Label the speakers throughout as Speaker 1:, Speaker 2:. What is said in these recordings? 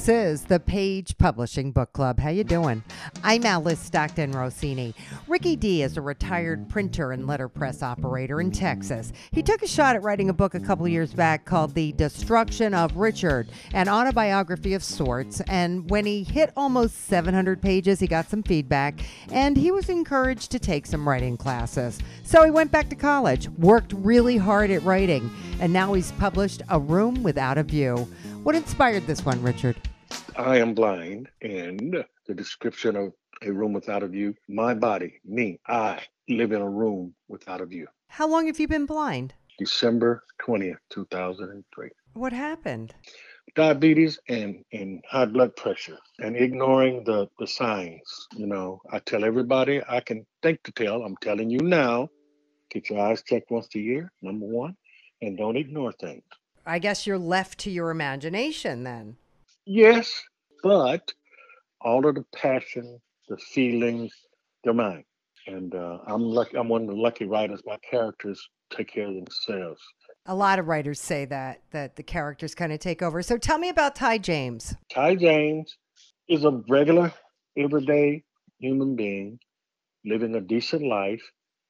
Speaker 1: This is the Page Publishing Book Club. How you doing? I'm Alice Stockton Rossini. Ricky D is a retired printer and letterpress operator in Texas. He took a shot at writing a book a couple years back called The Destruction of Richard, an autobiography of sorts. And when he hit almost 700 pages, he got some feedback, and he was encouraged to take some writing classes. So he went back to college, worked really hard at writing, and now he's published A Room Without a View. What inspired this one, Richard?
Speaker 2: I am blind, and the description of a room without a view, my body, me, I live in a room without a view.
Speaker 1: How long have you been blind?
Speaker 2: December 20th, 2003.
Speaker 1: What happened?
Speaker 2: Diabetes and high blood pressure and ignoring the signs. You know, I tell everybody I can think to tell, I'm telling you now, get your eyes checked once a year, number one, and don't ignore things.
Speaker 1: I guess you're left to your imagination then.
Speaker 2: Yes, but all of the passion, the feelings, they're mine. And I'm lucky. I'm one of the lucky writers. My characters take care of themselves.
Speaker 1: A lot of writers say that the characters kind of take over. So tell me about Ty James.
Speaker 2: Ty James is a regular, everyday human being living a decent life,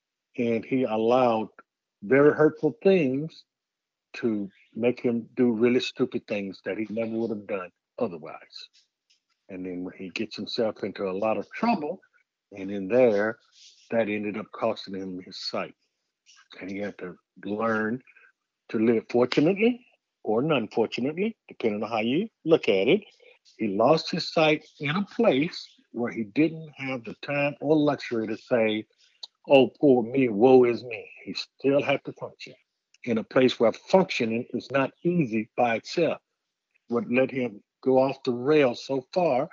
Speaker 2: and he allowed very hurtful things to make him do really stupid things that he never would have done otherwise. And then when he gets himself into a lot of trouble, and in there, that ended up costing him his sight. And he had to learn to live fortunately or unfortunately, depending on how you look at it. He lost his sight in a place where he didn't have the time or luxury to say, oh, poor me, woe is me. He still had to function in a place where functioning is not easy by itself. What let him go off the rails so far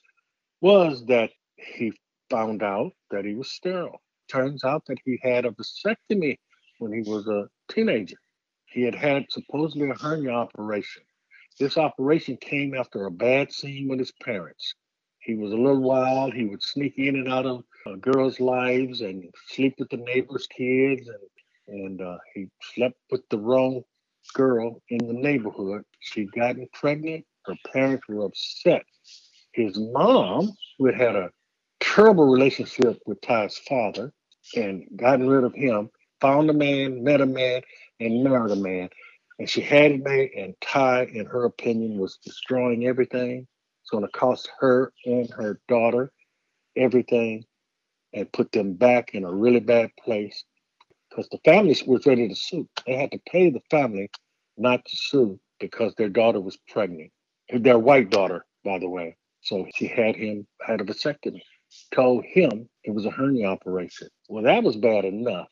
Speaker 2: was that he found out that he was sterile. Turns out that he had a vasectomy when he was a teenager. He had had supposedly a hernia operation. This operation came after a bad scene with his parents. He was a little wild. He would sneak in and out of girls' lives and sleep with the neighbors' kids. And he slept with the wrong girl in the neighborhood. She'd gotten pregnant. Her parents were upset. His mom, who had had a terrible relationship with Ty's father and gotten rid of him, found a man, met a man, and married a man. And she had it made, and Ty, in her opinion, was destroying everything. It's going to cost her and her daughter everything and put them back in a really bad place because the family was ready to sue. They had to pay the family not to sue because their daughter was pregnant. Their white daughter, by the way. So she had a vasectomy. Told him it was a hernia operation. Well, that was bad enough.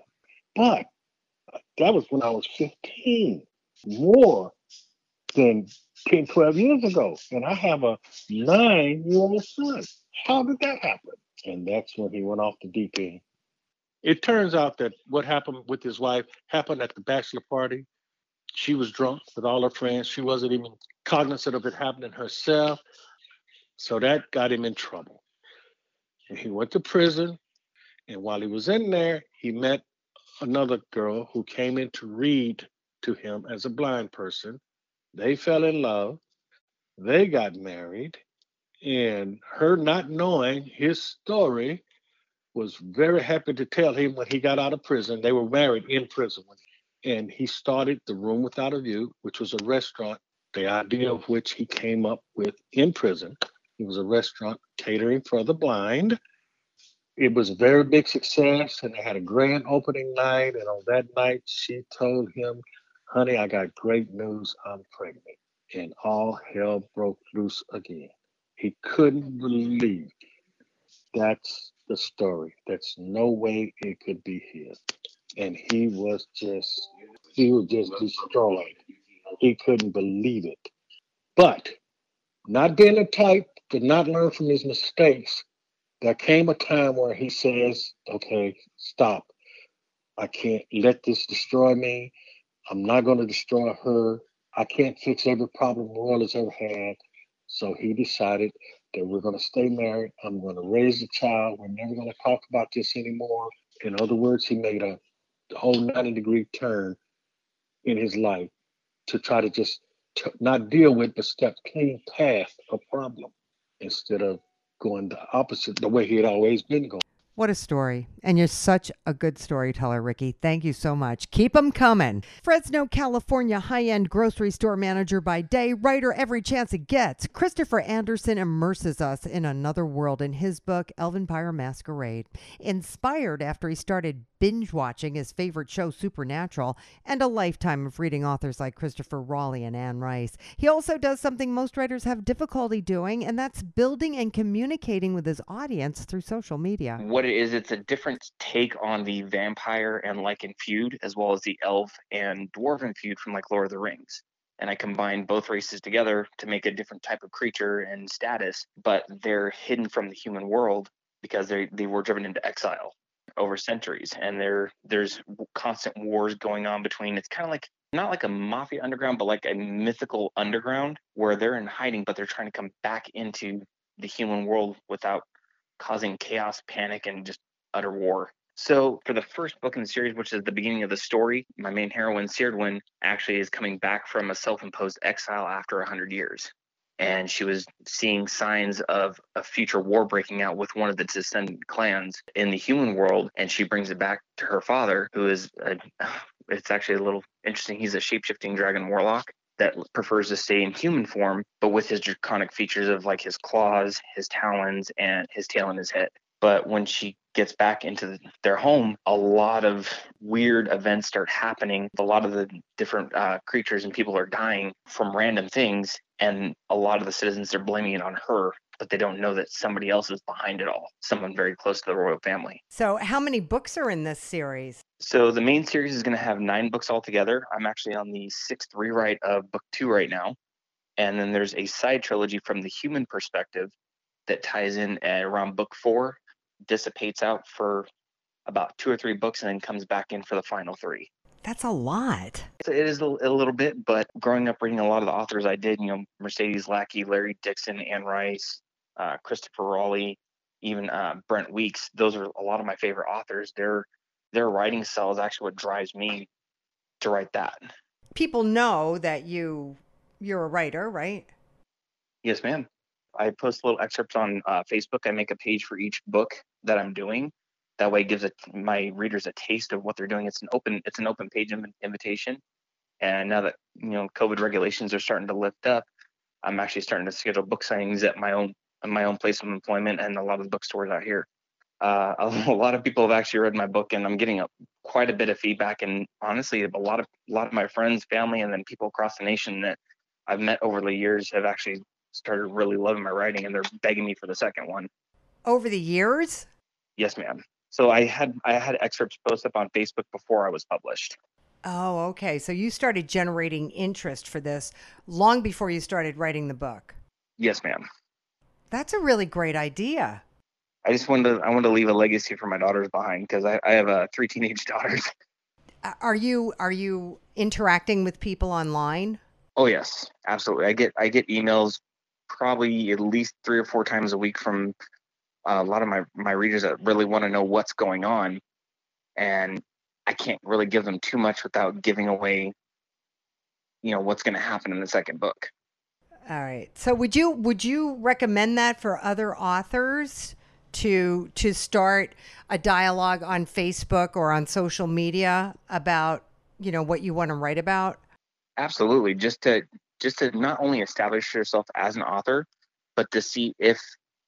Speaker 2: But that was when I was 15, more than 10, 12 years ago. And I have a 9-year-old son. How did that happen? And that's when he went off the deep end. It turns out that what happened with his wife happened at the bachelor party. She was drunk with all her friends. She wasn't even cognizant of it happening herself. So that got him in trouble. And he went to prison. And while he was in there, he met another girl who came in to read to him as a blind person. They fell in love. They got married. And her not knowing his story was very happy to tell him when he got out of prison. They were married in prison. And he started The Room Without a View, which was a restaurant, the idea of which he came up with in prison. It was a restaurant catering for the blind. It was a very big success, and they had a grand opening night. And on that night, she told him, honey, I got great news. I'm pregnant. And all hell broke loose again. He couldn't believe that's the story. That's no way it could be his. And he was just destroyed. He couldn't believe it. But not being the type to not learn from his mistakes, there came a time where he says, okay, stop. I can't let this destroy me. I'm not going to destroy her. I can't fix every problem the world has ever had. So he decided that we're going to stay married. I'm going to raise the child. We're never going to talk about this anymore. In other words, he made a whole 90-degree turn in his life to try to just not deal with, but step clean past a problem instead of going the opposite, the way he had always been going.
Speaker 1: What a story. And you're such a good storyteller, Ricky. Thank you so much. Keep them coming. Fresno, California high-end grocery store manager by day, writer every chance it gets. Christopher Anderson immerses us in another world in his book, Elvenpire Masquerade. Inspired after he started binge-watching his favorite show, Supernatural, and a lifetime of reading authors like Christopher Raleigh and Anne Rice. He also does something most writers have difficulty doing, and that's building and communicating with his audience through social media.
Speaker 3: What it is, it's a different take on the vampire and Lycan feud, as well as the elf and dwarven feud from like Lord of the Rings. And I combine both races together to make a different type of creature and status, but they're hidden from the human world because they were driven into exile over centuries. And there's constant wars going on between, it's kind of like, not like a mafia underground, but like a mythical underground where they're in hiding, but they're trying to come back into the human world without causing chaos, panic, and just utter war. So for the first book in the series, which is the beginning of the story, my main heroine, Cyrwin, actually is coming back from a self-imposed exile after 100 years. And she was seeing signs of a future war breaking out with one of the descendant clans in the human world. And she brings it back to her father, who is, it's actually a little interesting. He's a shape-shifting dragon warlock that prefers to stay in human form, but with his draconic features of like his claws, his talons, and his tail and his head. But when she gets back into their home, a lot of weird events start happening. A lot of the different creatures and people are dying from random things, and a lot of the citizens are blaming it on her, but they don't know that somebody else is behind it all, someone very close to the royal family.
Speaker 1: So how many books are in this series?
Speaker 3: So the main series is going to have 9 books altogether. I'm actually on the 6th rewrite of book 2 right now. And then there's a side trilogy from the human perspective that ties in at around book 4, dissipates out for about 2 or 3 books, and then comes back in for the final 3.
Speaker 1: That's a lot.
Speaker 3: So it is a little bit, but growing up reading a lot of the authors I did, Mercedes Lackey, Larry Dixon, Anne Rice, Christopher Raleigh, even Brent Weeks, those are a lot of my favorite authors. Their writing style is actually what drives me to write that.
Speaker 1: People know that you're a writer, right?
Speaker 3: Yes, ma'am. I post little excerpts on Facebook. I make a page for each book that I'm doing. That way, it gives my readers a taste of what they're doing. It's an open page invitation. And now that COVID regulations are starting to lift up, I'm actually starting to schedule book signings at my own place of employment and a lot of the bookstores out here. A lot of people have actually read my book, and I'm getting quite a bit of feedback. And honestly, a lot of my friends, family, and then people across the nation that I've met over the years have actually started really loving my writing, and they're begging me for the second one.
Speaker 1: Over the years?
Speaker 3: Yes, ma'am. So I had excerpts posted up on Facebook before I was published.
Speaker 1: Oh, okay. So you started generating interest for this long before you started writing the book.
Speaker 3: Yes, ma'am.
Speaker 1: That's a really great idea.
Speaker 3: I wanted to leave a legacy for my daughters behind, because I have 3 teenage daughters.
Speaker 1: Are you interacting with people online?
Speaker 3: Oh yes, absolutely. I get emails probably at least 3 or 4 times a week from a lot of my readers that really want to know what's going on, and I can't really give them too much without giving away, what's going to happen in the second book.
Speaker 1: All right. So would you recommend that for other authors to start a dialogue on Facebook or on social media about, what you want to write about?
Speaker 3: Absolutely. Just to not only establish yourself as an author, but to see if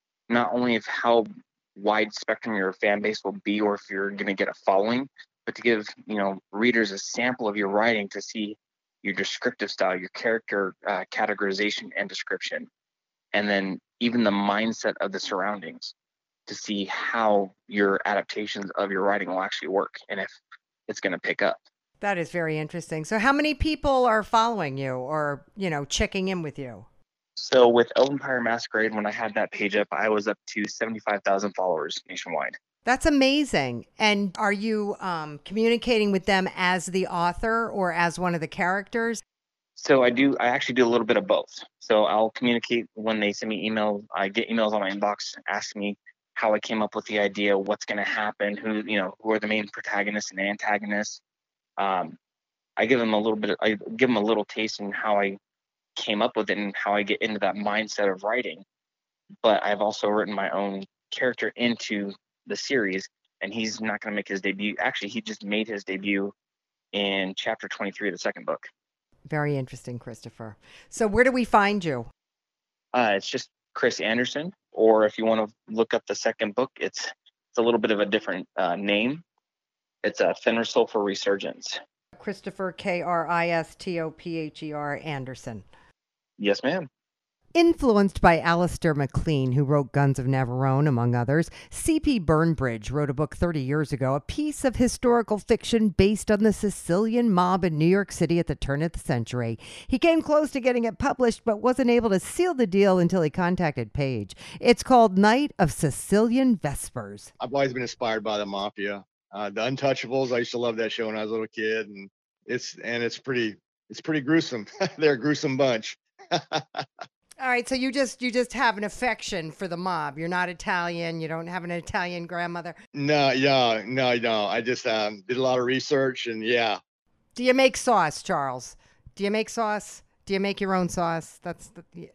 Speaker 3: how wide spectrum your fan base will be, or if you're going to get a following, but to give readers a sample of your writing to see your descriptive style, your character categorization and description, and then even the mindset of the surroundings, to see how your adaptations of your writing will actually work and if it's going to pick up.
Speaker 1: That is very interesting. So how many people are following you or, checking in with you?
Speaker 3: So with Elvenpire Masquerade, when I had that page up, I was up to 75,000 followers nationwide.
Speaker 1: That's amazing. And are you communicating with them as the author or as one of the characters?
Speaker 3: So I actually do a little bit of both. So I'll communicate when they send me emails. I get emails on my inbox asking me how I came up with the idea, what's going to happen, who are the main protagonists and antagonists. I give them a little taste in how I came up with it and how I get into that mindset of writing. But I've also written my own character into the series, and he's not going to make his debut. Actually, he just made his debut in chapter 23 of the second book.
Speaker 1: Very interesting, Christopher. So where do we find you?
Speaker 3: It's just Chris Anderson, or if you want to look up the second book, it's a little bit of a different name. It's a Fenrir Sulfur Resurgence.
Speaker 1: Christopher, Kristopher Anderson.
Speaker 3: Yes, ma'am.
Speaker 1: Influenced by Alistair MacLean, who wrote Guns of Navarone, among others, C.P. Burnbridge wrote a book 30 years ago, a piece of historical fiction based on the Sicilian mob in New York City at the turn of the century. He came close to getting it published, but wasn't able to seal the deal until he contacted Page. It's called Night of Sicilian Vespers.
Speaker 4: I've always been inspired by the Mafia. The Untouchables, I used to love that show when I was a little kid, and it's pretty gruesome. They're a gruesome bunch.
Speaker 1: All right, so you just have an affection for the mob. You're not Italian. You don't have an Italian grandmother.
Speaker 4: No. I just did a lot of research, and yeah.
Speaker 1: Do you make sauce, Charles? Do you make sauce? Do you make your own sauce? Yeah.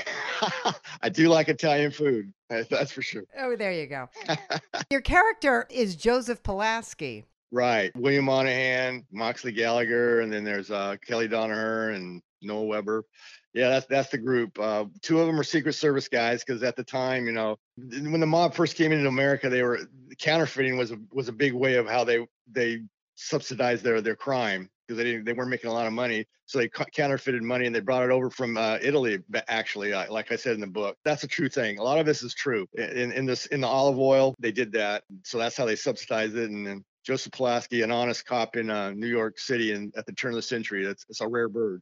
Speaker 4: I do like Italian food. That's for sure.
Speaker 1: Oh, there you go. Your character is Joseph Pulaski.
Speaker 4: Right. William Monahan, Moxley Gallagher, and then there's Kelly Donaher and Noah Weber. Yeah, that's the group. Two of them are Secret Service guys because at the time, when the mob first came into America, counterfeiting was a big way of how they subsidized their crime because they weren't making a lot of money. So they counterfeited money and they brought it over from Italy. Actually, like I said in the book, that's a true thing. A lot of this is true. In the olive oil, they did that. So that's how they subsidized it. And then Joseph Pulaski, an honest cop in New York City, and at the turn of the century, it's a rare bird.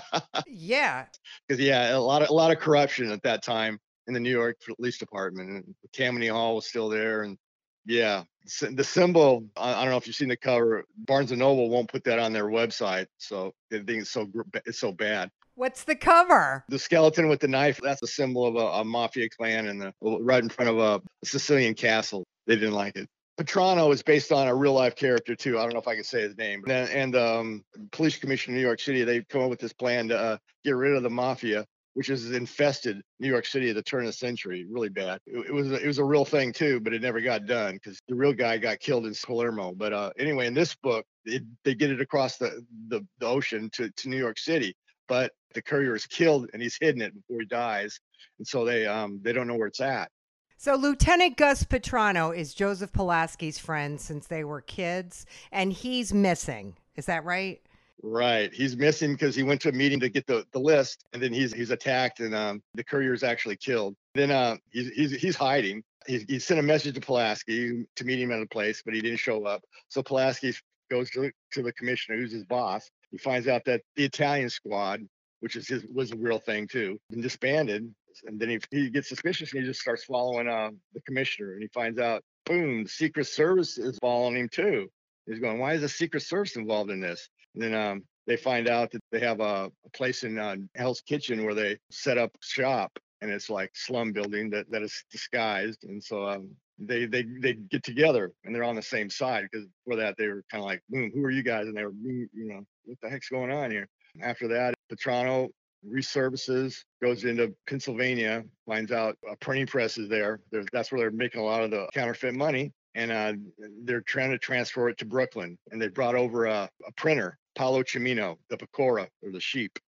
Speaker 1: Yeah.
Speaker 4: Because a lot of corruption at that time in the New York Police Department, and Tammany Hall was still there, and yeah, the symbol. I don't know if you've seen the cover. Barnes and Noble won't put that on their website, so they think it's so bad.
Speaker 1: What's the cover?
Speaker 4: The skeleton with the knife. That's the symbol of a mafia clan, and right in front of a Sicilian castle. They didn't like it. Petrano is based on a real life character too. I don't know if I can say his name. And police commissioner in New York City, they come up with this plan to get rid of the mafia, which has infested New York City at the turn of the century. Really bad. It was a real thing too, but it never got done because the real guy got killed in Palermo. But anyway, in this book, they get it across the ocean to New York City. But the courier is killed and he's hidden it before he dies, and so they don't know where it's at.
Speaker 1: So Lieutenant Gus Petrano is Joseph Pulaski's friend since they were kids, and he's missing. Is that right?
Speaker 4: Right. He's missing because he went to a meeting to get the list, and then he's attacked, and the courier is actually killed. Then he's hiding. He sent a message to Pulaski to meet him at a place, but he didn't show up. So Pulaski goes to the commissioner, who's his boss. He finds out that the Italian squad, which was a real thing too, been disbanded. And then he gets suspicious and he just starts following the commissioner, and he finds out, boom, the Secret Service is following him too. He's going, why is the Secret Service involved in this? And then they find out that they have a place in Hell's Kitchen where they set up shop, and it's like slum building that is disguised. And so they get together and they're on the same side, because before that they were kind of like, who are you guys? And they were, what the heck's going on here? After that, Petrano resurfaces, goes into Pennsylvania, finds out a printing press is there. That's where they're making a lot of the counterfeit money, and they're trying to transfer it to Brooklyn. And they brought over a printer, Paolo Cimino, the Pecora, or the sheep.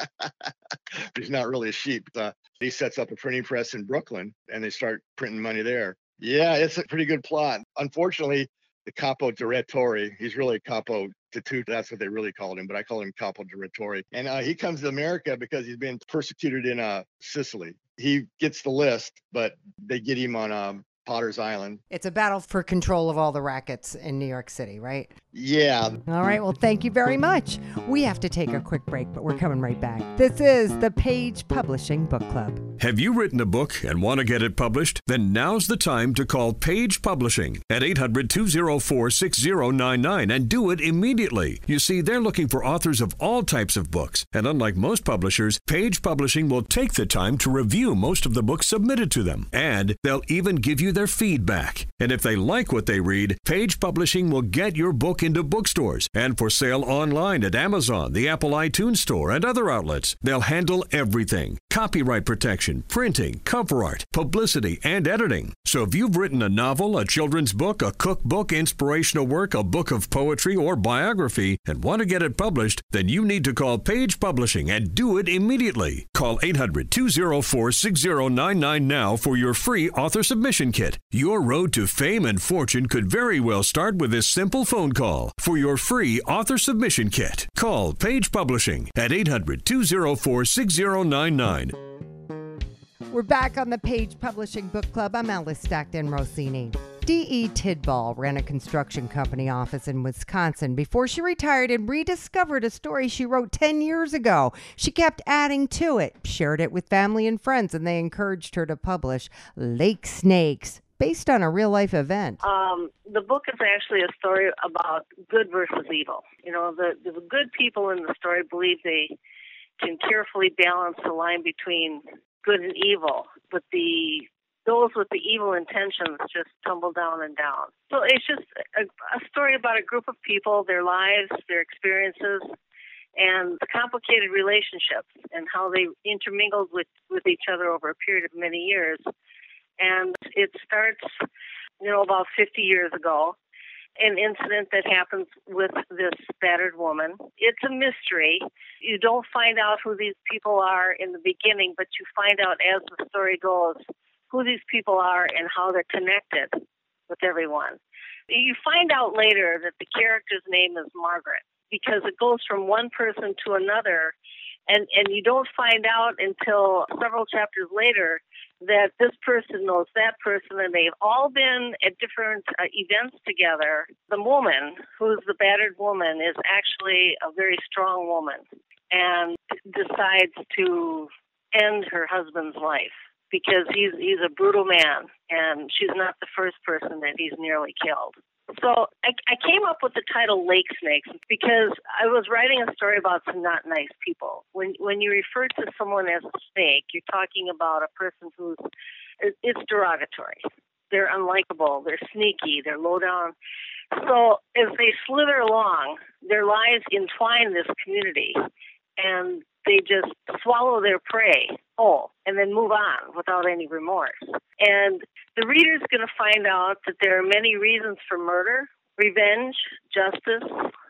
Speaker 4: He's not really a sheep. He sets up a printing press in Brooklyn, and they start printing money there. Yeah, it's a pretty good plot. Unfortunately, the Capo Direttore, he's really Capo Tutu, that's what they really called him, but I call him Capo Direttore. And he comes to America because he's been persecuted in Sicily. He gets the list, but they get him on Potter's Island.
Speaker 1: It's a battle for control of all the rackets in New York City, right?
Speaker 4: Yeah.
Speaker 1: All right. Well, thank you very much. We have to take a quick break, but we're coming right back. This is the Page Publishing Book Club.
Speaker 5: Have you written a book and want to get it published? Then now's the time to call Page Publishing at 800-204-6099 and do it immediately. You see, they're looking for authors of all types of books. And unlike most publishers, Page Publishing will take the time to review most of the books submitted to them. And they'll even give you their feedback. And if they like what they read, Page Publishing will get your book into bookstores and for sale online at Amazon, the Apple iTunes Store, and other outlets. They'll handle everything: copyright protection, printing, cover art, publicity, and editing. So if you've written a novel, a children's book, a cookbook, inspirational work, a book of poetry, or biography, and want to get it published, then you need to call Page Publishing and do it immediately. Call 800-204-6099 now for your free author submission kit. Your road to fame and fortune could very well start with this simple phone call. For your free author submission kit, call Page Publishing at 800-204-6099.
Speaker 1: We're back on the Page Publishing Book Club. I'm Alice Stockton Rossini. D.E. Tidball ran a construction company office in Wisconsin before she retired and rediscovered a story she wrote 10 years ago. She kept adding to it, shared it with family and friends, and they encouraged her to publish Lake Snakes, based on a real-life event.
Speaker 6: The book is actually a story about good versus evil. You know, the good people in the story believe they can carefully balance the line between good and evil, but those with the evil intentions just tumble down and down. So it's just a story about a group of people, their lives, their experiences, and the complicated relationships and how they intermingled with each other over a period of many years. And it starts, about 50 years ago, an incident that happens with this battered woman. It's a mystery. You don't find out who these people are in the beginning, but you find out as the story goes who these people are and how they're connected with everyone. You find out later that the character's name is Margaret because it goes from one person to another, and you don't find out until several chapters later that this person knows that person, and they've all been at different events together. The woman, who's the battered woman, is actually a very strong woman and decides to end her husband's life because he's a brutal man, and she's not the first person that he's nearly killed. So I came up with the title Lake Snakes because I was writing a story about some not nice people. When you refer to someone as a snake, you're talking about a person it's derogatory. They're unlikable, they're sneaky, they're low down. So as they slither along, their lives entwine this community, and they just swallow their prey whole and then move on without any remorse. And the reader's going to find out that there are many reasons for murder: revenge, justice,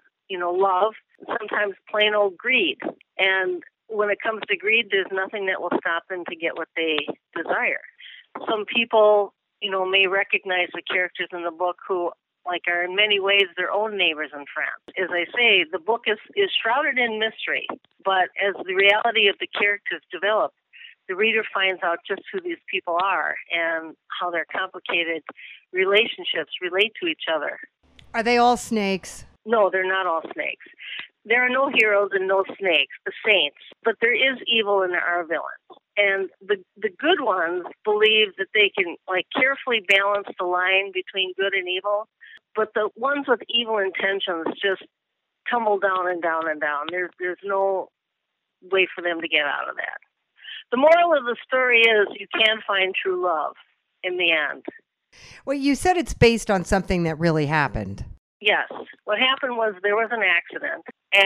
Speaker 6: love, sometimes plain old greed. And when it comes to greed, there's nothing that will stop them to get what they desire. Some people, may recognize the characters in the book who are in many ways their own neighbors and friends. As I say, the book is shrouded in mystery, but as the reality of the characters develop, the reader finds out just who these people are and how their complicated relationships relate to each other.
Speaker 1: Are they all snakes?
Speaker 6: No, they're not all snakes. There are no heroes and no snakes, the saints, but there is evil and there are villains. And the good ones believe that they can carefully balance the line between good and evil, but the ones with evil intentions just tumble down and down and down. There's no way for them to get out of that. The moral of the story is you can find true love in the end.
Speaker 1: Well, you said it's based on something that really happened.
Speaker 6: Yes. What happened was there was an accident,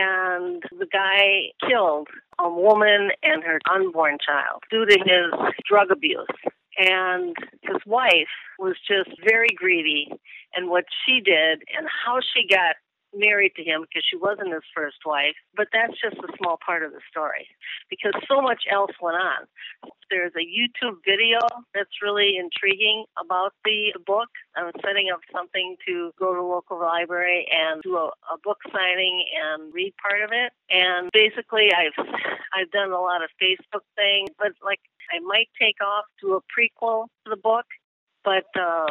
Speaker 6: and the guy killed a woman and her unborn child due to his drug abuse. And his wife was just very greedy, and what she did and how she got married to him, because she wasn't his first wife, but that's just a small part of the story because so much else went on. There's a YouTube video that's really intriguing about the book. I'm setting up something to go to a local library and do a book signing and read part of it. And basically I've done a lot of Facebook things, but I might take off to a prequel to the book, but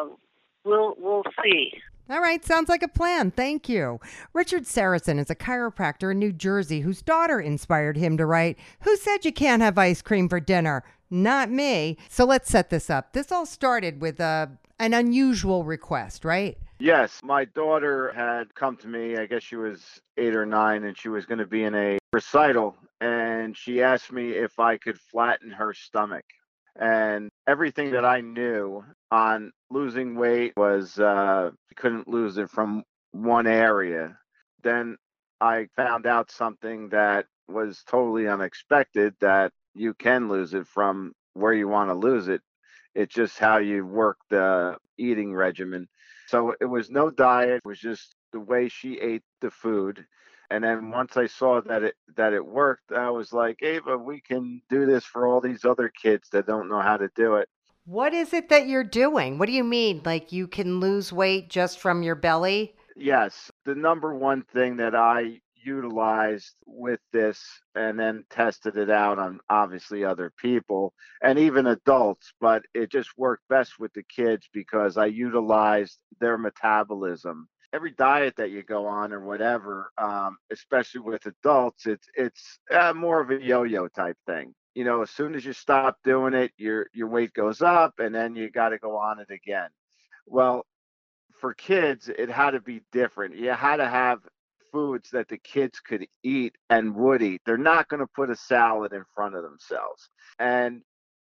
Speaker 6: we'll see.
Speaker 1: All right, sounds like a plan. Thank you. Richard Saracen is a chiropractor in New Jersey whose daughter inspired him to write, "Who said you can't have ice cream for dinner? Not me." So let's set this up. This all started with an unusual request, right?
Speaker 7: Yes, my daughter had come to me, I guess she was 8 or 9, and she was going to be in a recital, and she asked me if I could flatten her stomach. And everything that I knew on losing weight was couldn't lose it from one area. Then I found out something that was totally unexpected, that you can lose it from where you want to lose it. It's just how you work the eating regimen. So it was no diet, it was just the way she ate the food. And then once I saw that it worked, I was like, Ava, we can do this for all these other kids that don't know how to do it.
Speaker 1: What is it that you're doing? What do you mean? Like you can lose weight just from your belly?
Speaker 7: Yes, the number one thing that I utilized with this and then tested it out on obviously other people and even adults, but it just worked best with the kids because I utilized their metabolism. Every diet that you go on or whatever, especially with adults, it's more of a yo-yo type thing. You know, as soon as you stop doing it, your weight goes up, and then you got to go on it again. Well, for kids, it had to be different. You had to have foods that the kids could eat and would eat. They're not going to put a salad in front of themselves. And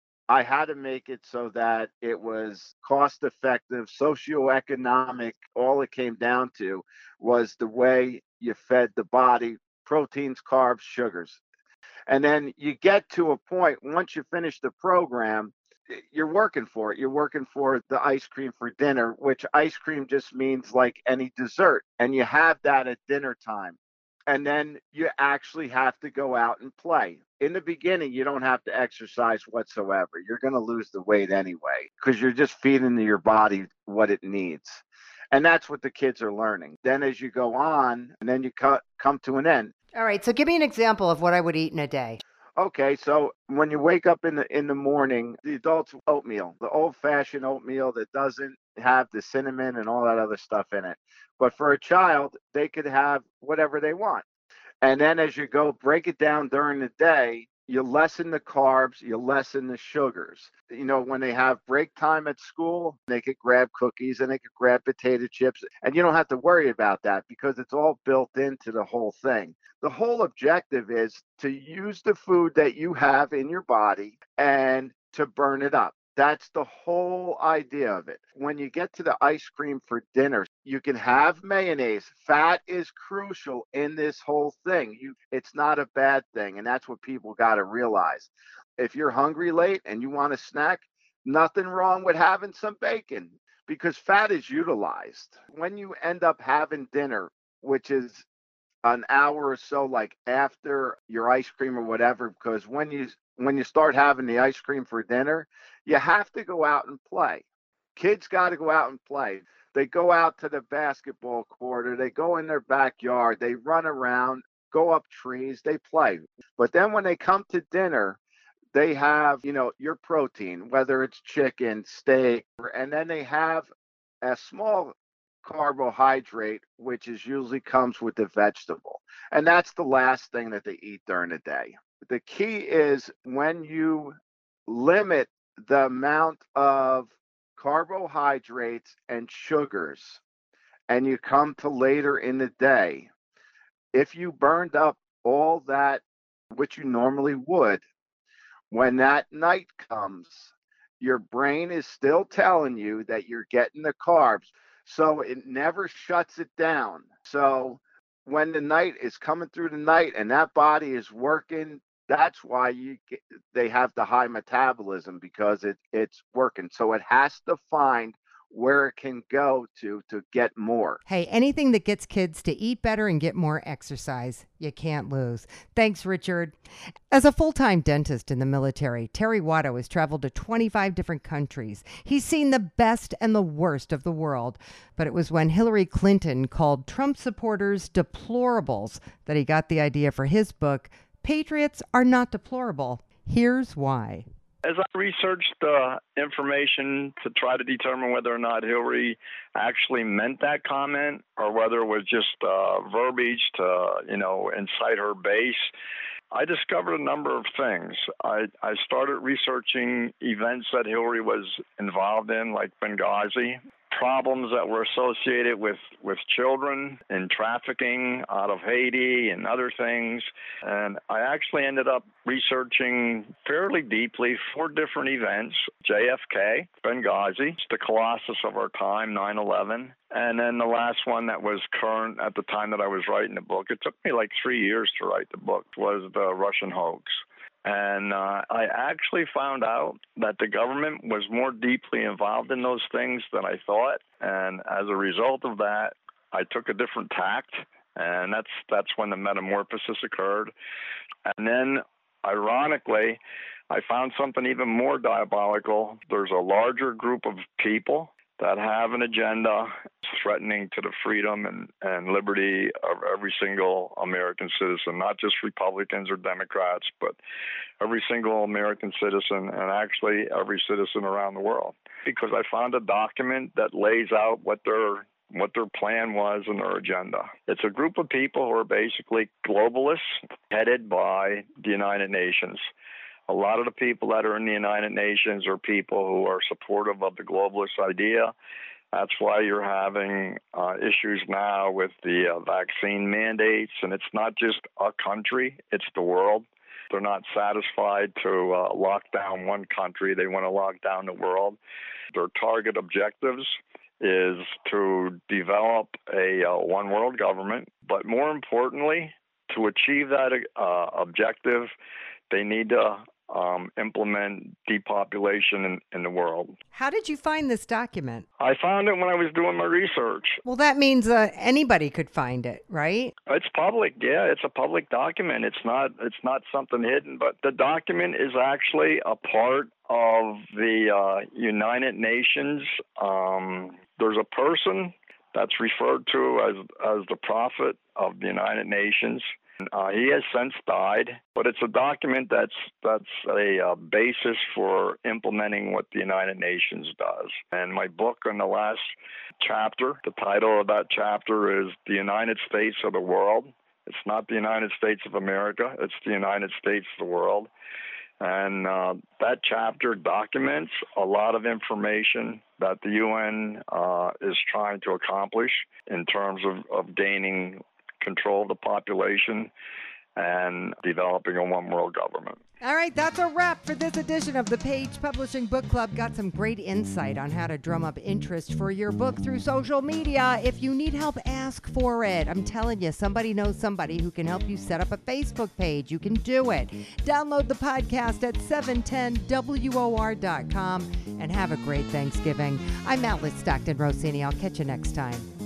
Speaker 7: I had to make it so that it was cost effective, socioeconomic. All it came down to was the way you fed the body: proteins, carbs, sugars. And then you get to a point, once you finish the program, you're working for it. You're working for the ice cream for dinner, which ice cream just means like any dessert. And you have that at dinner time. And then you actually have to go out and play. In the beginning, you don't have to exercise whatsoever. You're going to lose the weight anyway because you're just feeding your body what it needs. And that's what the kids are learning. Then as you go on, and then you come to an end.
Speaker 1: All right, so give me an example of what I would eat in a day.
Speaker 7: Okay, so when you wake up in the morning, the adults oatmeal, the old-fashioned oatmeal that doesn't have the cinnamon and all that other stuff in it. But for a child, they could have whatever they want. And then as you go break it down during the day, you lessen the carbs, you lessen the sugars. You know, when they have break time at school, they could grab cookies and they could grab potato chips. And you don't have to worry about that because it's all built into the whole thing. The whole objective is to use the food that you have in your body and to burn it up. That's the whole idea of it. When you get to the ice cream for dinner, you can have mayonnaise. Fat is crucial in this whole thing. It's not a bad thing, and that's what people got to realize. If you're hungry late and you want a snack, nothing wrong with having some bacon because fat is utilized. When you end up having dinner, which is an hour or so like after your ice cream or whatever, because when you start having the ice cream for dinner, you have to go out and play. Kids got to go out and play. They go out to the basketball court or they go in their backyard, they run around, go up trees, they play. But then when they come to dinner, they have, your protein, whether it's chicken, steak, and then they have a small carbohydrate, which is usually comes with the vegetable. And that's the last thing that they eat during the day. The key is when you limit the amount of carbohydrates and sugars and you come to later in the day, if you burned up all that, which you normally would, when that night comes, your brain is still telling you that you're getting the carbs. So it never shuts it down. So when the night is coming through the night and that body is working, that's why they have the high metabolism because it's working. So it has to find where it can go to get more.
Speaker 1: Hey, anything that gets kids to eat better and get more exercise, you can't lose. Thanks, Richard. As a full-time dentist in the military, Terry Watto has traveled to 25 different countries. He's seen the best and the worst of the world. But it was when Hillary Clinton called Trump supporters deplorables that he got the idea for his book, Patriots Are Not Deplorable. Here's why.
Speaker 8: As I researched the information to try to determine whether or not Hillary actually meant that comment or whether it was just verbiage to, incite her base, I discovered a number of things. I started researching events that Hillary was involved in, like Benghazi. problems that were associated with children and trafficking out of Haiti and other things. And I actually ended up researching fairly deeply 4 different events: JFK, Benghazi, the Colossus of our time, 9/11, and then the last one that was current at the time that I was writing the book. It took me like 3 years to write the book, was the Russian hoax. And I actually found out that the government was more deeply involved in those things than I thought. And as a result of that, I took a different tact, and that's when the metamorphosis occurred. And then, ironically, I found something even more diabolical. There's a larger group of people that have an agenda threatening to the freedom and liberty of every single American citizen, not just Republicans or Democrats, but every single American citizen and actually every citizen around the world. Because I found a document that lays out what their plan was and their agenda. It's a group of people who are basically globalists headed by the United Nations. A lot of the people that are in the United Nations are people who are supportive of the globalist idea. That's why you're having issues now with the vaccine mandates. And it's not just a country, it's the world. They're not satisfied to lock down one country. They want to lock down the world. Their target objectives is to develop a one world government. But more importantly, to achieve that objective, they need to implement depopulation in the world.
Speaker 1: How did you find this document?
Speaker 8: I found it when I was doing my research.
Speaker 1: Well, that means anybody could find it, right?
Speaker 8: It's public. Yeah, it's a public document. It's not something hidden, but the document is actually a part of the United Nations. There's a person that's referred to as the prophet of the United Nations. He has since died, but it's a document that's a basis for implementing what the United Nations does. And my book, in the last chapter, the title of that chapter is The United States of the World. It's not the United States of America, it's the United States of the world. And that chapter documents a lot of information that the UN is trying to accomplish in terms of gaining control of the population and developing a one-world government.
Speaker 1: All right, that's a wrap for this edition of the Page Publishing Book Club. Got some great insight on how to drum up interest for your book through social media. If you need help, ask for it. I'm telling you, somebody knows somebody who can help you set up a Facebook page. You can do it. Download the podcast at 710WOR.com and have a great Thanksgiving. I'm Atlas Stockton Rossini. I'll catch you next time.